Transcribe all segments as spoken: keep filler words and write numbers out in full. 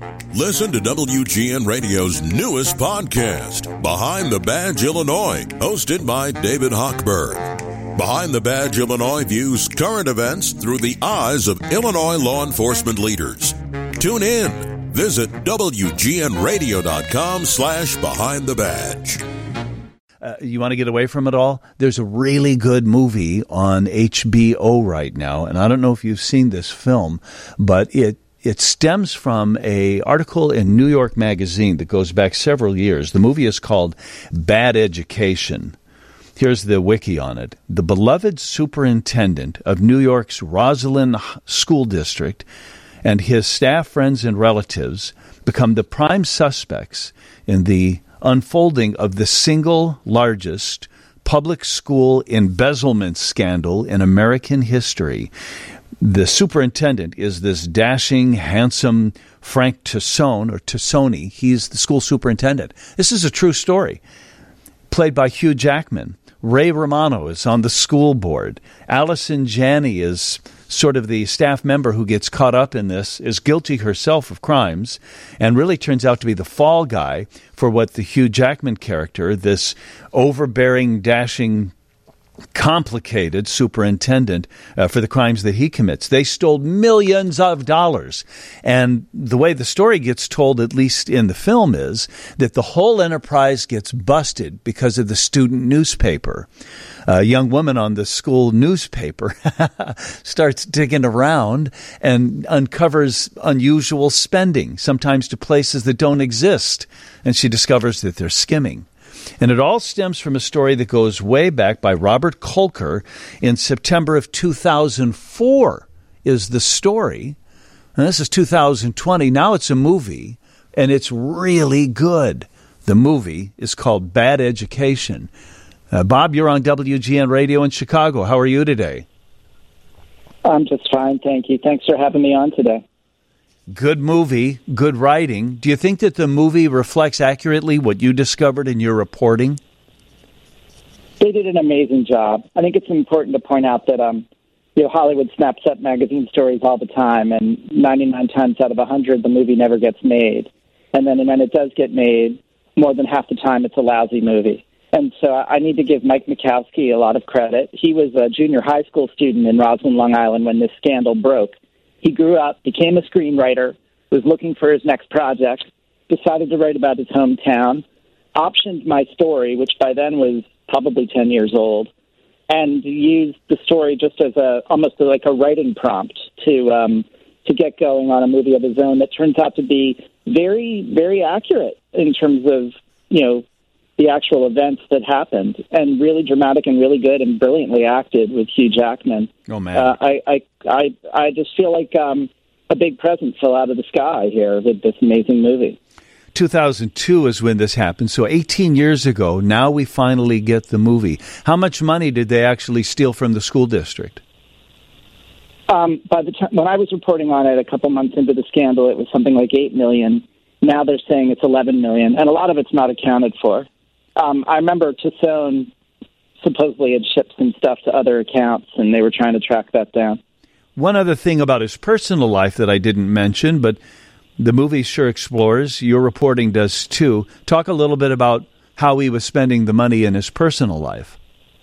Listen to W G N Radio's newest podcast, Behind the Badge Illinois, hosted by David Hochberg. Behind the Badge Illinois views current events through the eyes of Illinois law enforcement leaders. Tune in. Visit W G N radio dot com slash behind the badge. Uh, you want to get away from it all? There's a really good movie on H B O right now, and I don't know if you've seen this film, but it It stems from an article in New York Magazine that goes back several years. The movie is called Bad Education. Here's the wiki on it. The beloved superintendent of New York's Roslyn School District and his staff, friends, and relatives become the prime suspects in the unfolding of the single largest public school embezzlement scandal in American history. The superintendent is this dashing, handsome Frank Tassone, or Tassoni. He's the school superintendent. This is a true story. Played by Hugh Jackman. Ray Romano is on the school board. Allison Janney is sort of the staff member who gets caught up in this, is guilty herself of crimes, and really turns out to be the fall guy for what the Hugh Jackman character, this overbearing, dashing, complicated superintendent uh, for the crimes that he commits. They stole millions of dollars. And the way the story gets told, at least in the film, is that the whole enterprise gets busted because of the student newspaper. A young woman on the school newspaper starts digging around and uncovers unusual spending, sometimes to places that don't exist. And she discovers that they're skimming. And it all stems from a story that goes way back by Robert Kolker in September of two thousand four is the story. And this is two thousand twenty. Now it's a movie, and it's really good. The movie is called Bad Education. Uh, Bob, you're on W G N Radio in Chicago. How are you today? I'm just fine, thank you. Thanks for having me on today. Good movie, good writing. Do you think that the movie reflects accurately what you discovered in your reporting? They did an amazing job. I think it's important to point out that um, you know, Hollywood snaps up magazine stories all the time, and ninety-nine times out of one hundred, the movie never gets made. And then when it does get made, more than half the time, it's a lousy movie. And so I need to give Mike Mikowski a lot of credit. He was a junior high school student in Roslyn, Long Island, when this scandal broke. He grew up, became a screenwriter, was looking for his next project, decided to write about his hometown, optioned my story, which by then was probably ten years old, and used the story just as a almost like a writing prompt to um, to get going on a movie of his own that turns out to be very, very accurate in terms of, you know, the actual events that happened, and really dramatic and really good and brilliantly acted with Hugh Jackman. Oh, man. Uh, I, I, I, I just feel like um, a big present fell out of the sky here with this amazing movie. two thousand two is when this happened, so eighteen years ago, now we finally get the movie. How much money did they actually steal from the school district? Um, by the time when I was reporting on it a couple months into the scandal, it was something like eight million dollars. Now they're saying it's eleven million dollars, and a lot of it's not accounted for. Um, I remember Tassone supposedly had shipped some stuff to other accounts, and they were trying to track that down. One other thing about his personal life that I didn't mention, but the movie sure explores, your reporting does too. Talk a little bit about how he was spending the money in his personal life.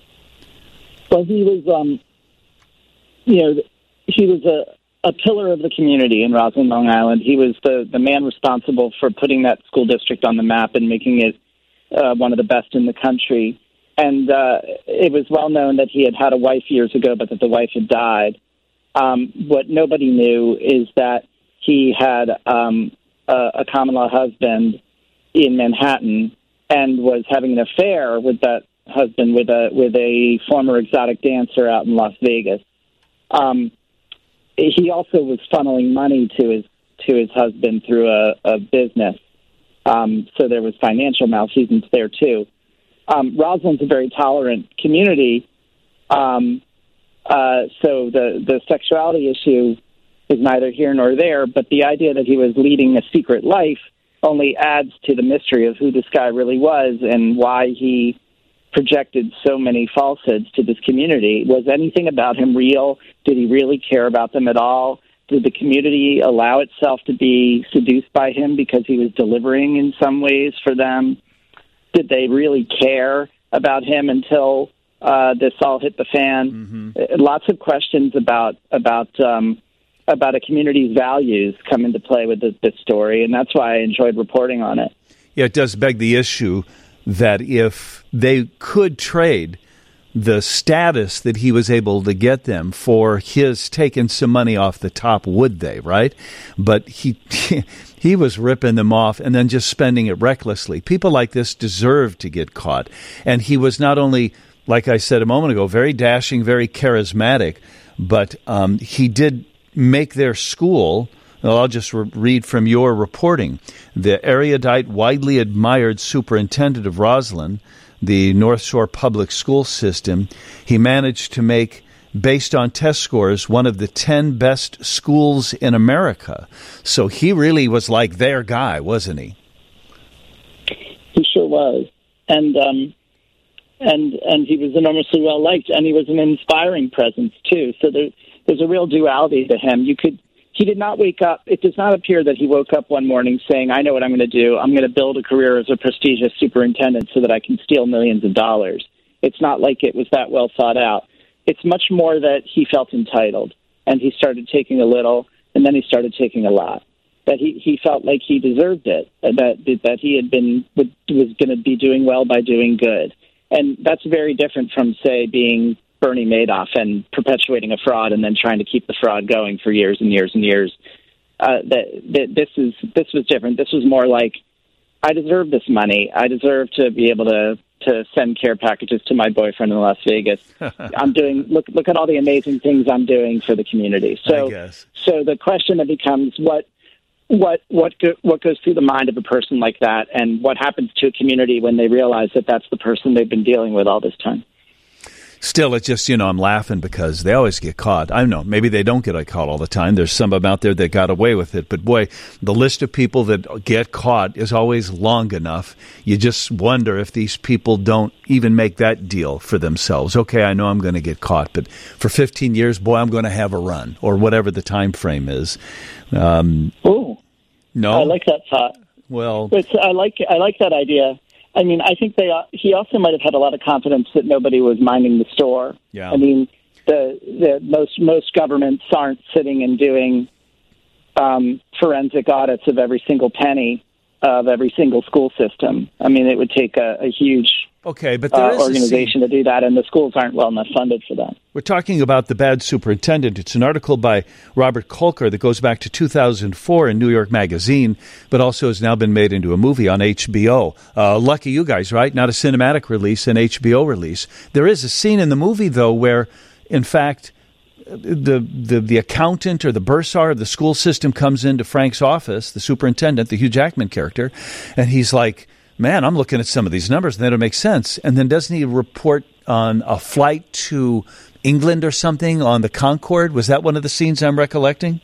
Well, he was, um, you know, he was a, a pillar of the community in Roslyn, Long Island. He was the, the man responsible for putting that school district on the map and making it Uh, one of the best in the country. And uh, it was well known that he had had a wife years ago, but that the wife had died. Um, what nobody knew is that he had um, a, a common-law husband in Manhattan and was having an affair with that husband with a with a former exotic dancer out in Las Vegas. Um, he also was funneling money to his to his husband through a, a business. Um, so there was financial malfeasance there, too. Um, Roslyn's a very tolerant community, um, uh, so the, the sexuality issue is neither here nor there, but the idea that he was leading a secret life only adds to the mystery of who this guy really was and why he projected so many falsehoods to this community. Was anything about him real? Did he really care about them at all? did the community allow itself to be seduced by him because he was delivering in some ways for them? Did they really care about him until uh, this all hit the fan? Mm-hmm. Lots of questions about about um, about a community's values come into play with this, this story, and that's why I enjoyed reporting on it. Yeah, it does beg the issue that if they could trade the status that he was able to get them for his taking some money off the top, would they, right? But he he was ripping them off and then just spending it recklessly. People like this deserve to get caught. And he was not only, like I said a moment ago, very dashing, very charismatic, but um, he did make their school... Well, I'll just re- read from your reporting. The erudite, widely admired superintendent of Roslyn, the North Shore Public School System, he managed to make, based on test scores, one of the ten best schools in America. So he really was like their guy, wasn't he? He sure was. And um, and and he was enormously well-liked, and he was an inspiring presence, too. So there, there's a real duality to him. You could... He did not wake up. It does not appear that he woke up one morning saying, I know what I'm going to do. I'm going to build a career as a prestigious superintendent so that I can steal millions of dollars. It's not like it was that well thought out. It's much more that he felt entitled, and he started taking a little, and then he started taking a lot. That he, he felt like he deserved it, that that he had been was going to be doing well by doing good. And that's very different from, say, being Bernie Madoff and perpetuating a fraud and then trying to keep the fraud going for years and years and years. Uh, that, that this is this was different. This was more like, I deserve this money. I deserve to be able to to send care packages to my boyfriend in Las Vegas. I'm doing look look at all the amazing things I'm doing for the community. So I guess. so the question then becomes what what what go, what goes through the mind of a person like that, and what happens to a community when they realize that that's the person they've been dealing with all this time. Still, it's just, you know, I'm laughing because they always get caught. I don't know, maybe they don't get caught all the time. There's some of them out there that got away with it. But, boy, the list of people that get caught is always long enough. You just wonder if these people don't even make that deal for themselves. Okay, I know I'm going to get caught, but for fifteen years, boy, I'm going to have a run, or whatever the time frame is. Um, oh, no, I like that thought. Well, it's, I like I like that idea. I mean, I think they. He also might have had a lot of confidence that nobody was minding the store. Yeah. I mean, the the most most governments aren't sitting and doing um, forensic audits of every single penny of every single school system. I mean, it would take a, a huge okay, but there uh, is organization to do that, and the schools aren't well enough funded for that. We're talking about The Bad Superintendent. It's an article by Robert Kolker that goes back to two thousand four in New York Magazine, but also has now been made into a movie on H B O. Uh, lucky you guys, right? Not a cinematic release, an H B O release. There is a scene in the movie, though, where, in fact, the the, the accountant or the bursar of the school system comes into Frank's office, the superintendent, the Hugh Jackman character, and he's like, man, I'm looking at some of these numbers, and they don't make sense. And then doesn't he report on a flight to England or something on the Concorde? Was that one of the scenes I'm recollecting?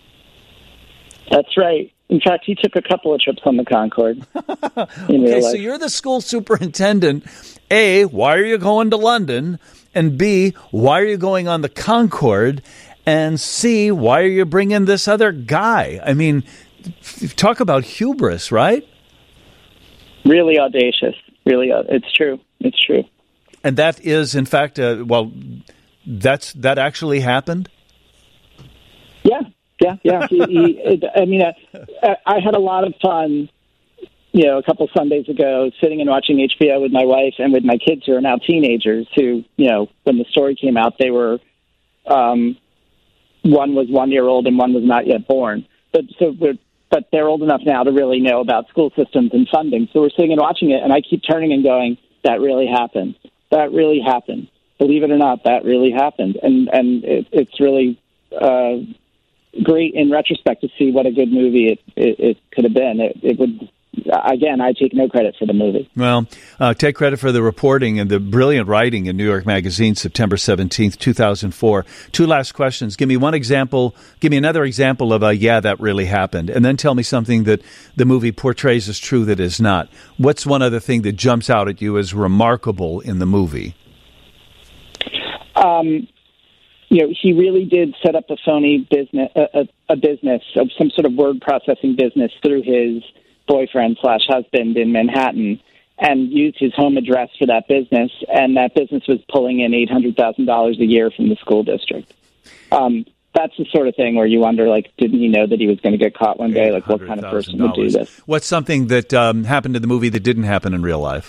That's right. In fact, he took a couple of trips on the Concorde. Okay, so you're the school superintendent. A, why are you going to London? And B, why are you going on the Concorde? And C, why are you bringing this other guy? I mean, talk about hubris, right? Really audacious. Really, uh, it's true. It's true. And that is, in fact, uh, well, that's that actually happened? Yeah, yeah, yeah. he, he, it, I mean, uh, I had a lot of fun, you know, a couple Sundays ago, sitting and watching H B O with my wife and with my kids who are now teenagers who, you know, when the story came out, they were, um, one was one year old and one was not yet born. But so we're, but they're old enough now to really know about school systems and funding. So we're sitting and watching it, and I keep turning and going, that really happened. That really happened. Believe it or not, that really happened. And and it, it's really uh, great in retrospect to see what a good movie it, it, it could have been. It, it would, again, I take no credit for the movie. Well, uh, take credit for the reporting and the brilliant writing in New York Magazine, September seventeenth, two thousand four. Two last questions. Give me one example. Give me another example of a, yeah, that really happened. And then tell me something that the movie portrays as true that is not. What's one other thing that jumps out at you as remarkable in the movie? Um, you know, he really did set up a phony business, a, a, a business of some sort of word processing business through his boyfriend slash husband in Manhattan, and used his home address for that business. And that business was pulling in eight hundred thousand dollars a year from the school district. Um, that's the sort of thing where you wonder, like, didn't he know that he was going to get caught one day? Like, what kind of person would do this? What's something that um, happened in the movie that didn't happen in real life?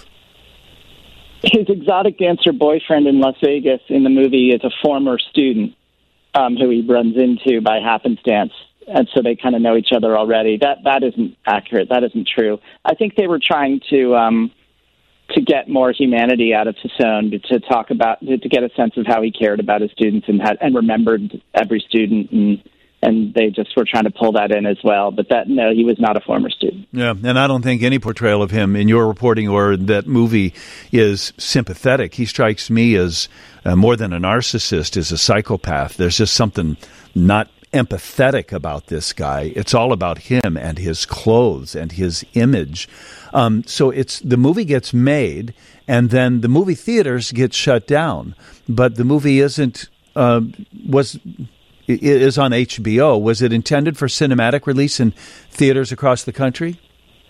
His exotic dancer boyfriend in Las Vegas in the movie is a former student um, who he runs into by happenstance. And so they kind of know each other already. That that isn't accurate. That isn't true. I think they were trying to um, to get more humanity out of Tassone, to, to talk about, to, to get a sense of how he cared about his students and had, and remembered every student, and and they just were trying to pull that in as well. But that no, he was not a former student. Yeah, and I don't think any portrayal of him in your reporting or that movie is sympathetic. He strikes me as uh, more than a narcissist, as a psychopath. There's just something not empathetic about this guy. It's all about him and his clothes and his image. Um, so it's the movie gets made, and then the movie theaters get shut down. But the movie isn't uh, was it is on H B O. Was it intended for cinematic release in theaters across the country?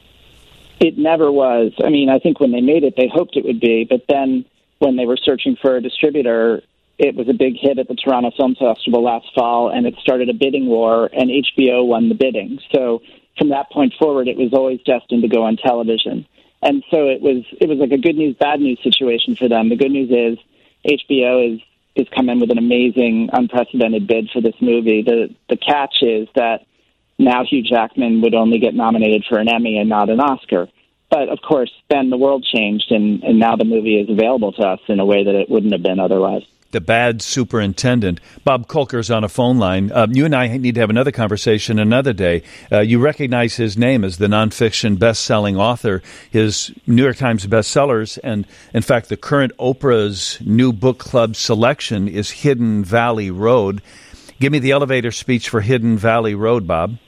It never was. I mean, I think when they made it, they hoped it would be, but then when they were searching for a distributor, it was a big hit at the Toronto Film Festival last fall, and it started a bidding war, and H B O won the bidding. So from that point forward, it was always destined to go on television. And so it was it was like a good news, bad news situation for them. The good news is H B O is is come in with an amazing, unprecedented bid for this movie. The the catch is that now Hugh Jackman would only get nominated for an Emmy and not an Oscar. But, of course, then the world changed, and, and now the movie is available to us in a way that it wouldn't have been otherwise. The Bad Superintendent. Bob Kolker's on a phone line. Uh, you and I need to have another conversation another day. Uh, you recognize his name as the nonfiction best-selling author, his New York Times bestsellers, and, in fact, the current Oprah's new book club selection is Hidden Valley Road. Give me the elevator speech for Hidden Valley Road, Bob.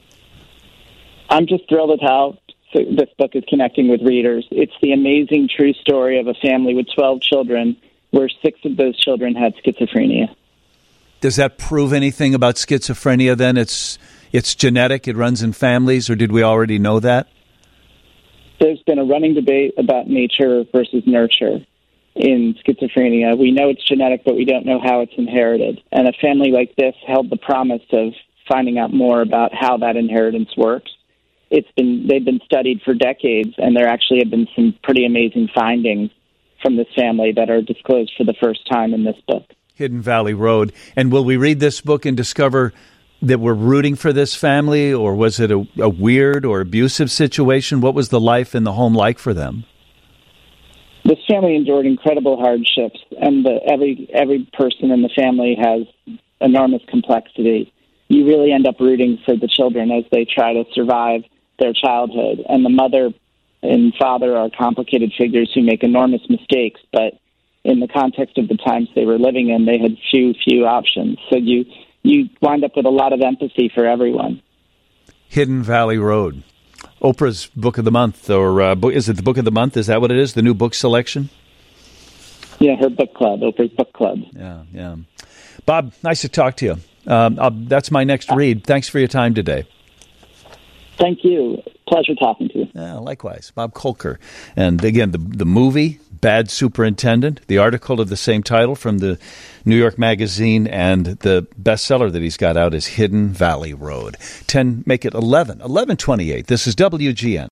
I'm just thrilled at how this book is connecting with readers. It's the amazing true story of a family with twelve children where six of those children had schizophrenia. Does that prove anything about schizophrenia then? It's it's genetic, it runs in families, or did we already know that? There's been a running debate about nature versus nurture in schizophrenia. We know it's genetic, but we don't know how it's inherited. And a family like this held the promise of finding out more about how that inheritance works. It's been they've been studied for decades, and there actually have been some pretty amazing findings from this family that are disclosed for the first time in this book. Hidden Valley Road. And will we read this book and discover that we're rooting for this family, or was it a, a weird or abusive situation? What was the life in the home like for them? This family endured incredible hardships, and the, every every person in the family has enormous complexity. You really end up rooting for the children as they try to survive their childhood. And the mother and father are complicated figures who make enormous mistakes, but in the context of the times they were living in, they had few, few options. So you you wind up with a lot of empathy for everyone. Hidden Valley Road. Oprah's Book of the Month, or uh, is it the Book of the Month? Is that what it is, the new book selection? Yeah, her book club, Oprah's Book Club. Yeah, yeah. Bob, nice to talk to you. Um, I'll, that's my next read. Thanks for your time today. Thank you. Pleasure talking to you. Yeah, likewise. Bob Kolker. And again, the the movie, Bad Superintendent, the article of the same title from the New York Magazine, and the bestseller that he's got out is Hidden Valley Road. ten, make it eleven, eleven twenty-eight. This is W G N.